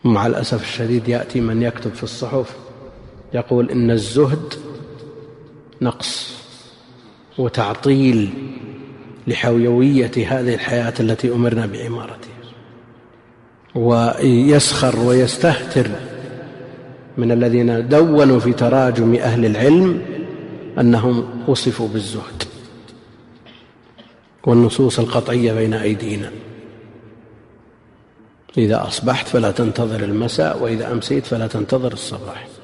ومع الأسف الشديد يأتي من يكتب في الصحف يقول إن الزهد نقص وتعطيل لحيوية هذه الحياة التي أمرنا بعمارتها، ويسخر ويستهتر من الذين دونوا في تراجم أهل العلم أنهم وصفوا بالزهد، والنصوص القطعية بين أيدينا: إذا أصبحت فلا تنتظر المساء، وإذا أمسيت فلا تنتظر الصباح.